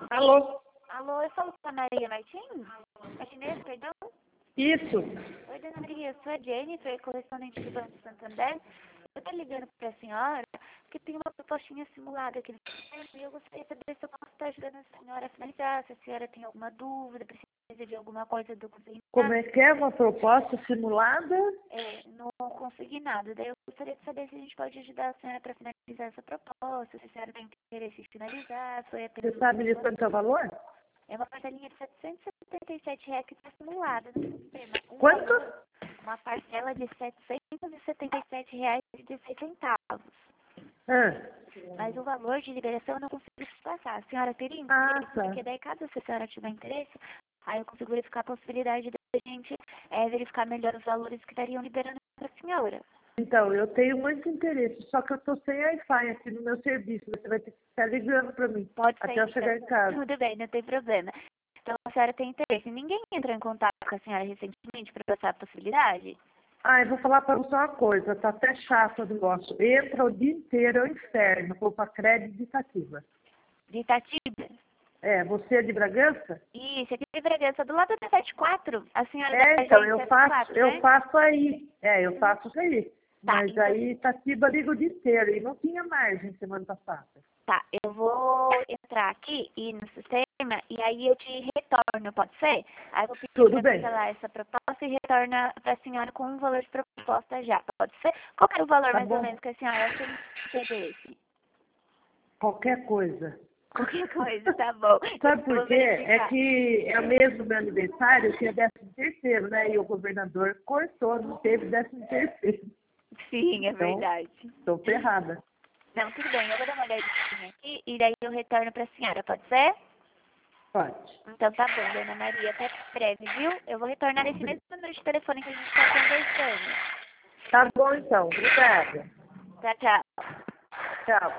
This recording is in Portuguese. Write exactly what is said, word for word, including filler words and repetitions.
Alô? Alô, eu falo com a Maria Martins? Martinez, perdão? Isso. Oi, dona Maria, eu sou a Jennifer, correspondente do Banco Santander. Eu tô ligando pra senhora porque tem uma propostinha simulada aqui no sistema e eu gostaria de saber se eu posso estar ajudando a senhora a finalizar, se a senhora tem alguma dúvida, precisa de alguma coisa do consignado. Como é que é uma proposta simulada? É, no consignado. Daí eu gostaria de saber se a gente pode ajudar a senhora para finalizar essa proposta, se a senhora tem interesse em finalizar, se foi Você apenas sabe de uma. quanto é o valor? É uma parcelinha de setecentos e setenta e sete reais que está simulada no sistema. Um Quanto? valor, uma parcela de setecentos e setenta e sete reais e dezesseis centavos. Ah, Mas o valor de liberação eu não consigo te passar. A senhora teria ah interesse? tá. Porque daí, caso a senhora tiver interesse, aí eu consigo verificar a possibilidade da gente é, verificar melhor os valores que estariam liberando para a senhora. Então, eu tenho muito interesse, só que eu estou sem Wi-Fi aqui no meu serviço. Você vai ter que ficar ligando para mim Pode ser, até eu chegar em então. casa. Tudo bem, não tem problema. Então, a senhora tem interesse. Ninguém entrou em contato com a senhora recentemente para passar a possibilidade? Ah, eu vou falar para você uma coisa, tá até chato o negócio. Entra o dia inteiro, é o inferno, vou para crédito de Itatiba. De Itatiba? É, você é de Bragança? Isso, aqui de Bragança, do lado da setenta e quatro. A senhora da É, então, eu agência faço, quatro, eu né? faço aí. É, eu faço isso aí. Tá, Mas então, aí Itatiba liga o dia inteiro e não tinha margem semana passada. tá, eu vou entrar aqui e no sistema e aí eu te retorno, pode ser? Aí eu vou pedir Tudo para bem. cancelar essa proposta e retorna para a senhora com um valor de proposta já, pode ser? Qual que é o valor Tá mais ou bom? menos que a senhora tem interesse? Qualquer coisa. Qualquer coisa, tá bom. Então Sabe eu por vou quê? É verificar. que é o mesmo meu aniversário, que é décimo terceiro, né? E o governador cortou, não teve décimo terceiro. Sim, é Então, verdade. estou ferrada. Não, tudo bem, eu vou dar uma olhadinha aqui e daí eu retorno para a senhora, pode ser? Pode. Então tá bom, dona Maria, até breve, viu? Eu vou retornar nesse mesmo número de telefone que a gente está conversando. Tá bom, então. Obrigada. Tchau, tchau. Tchau.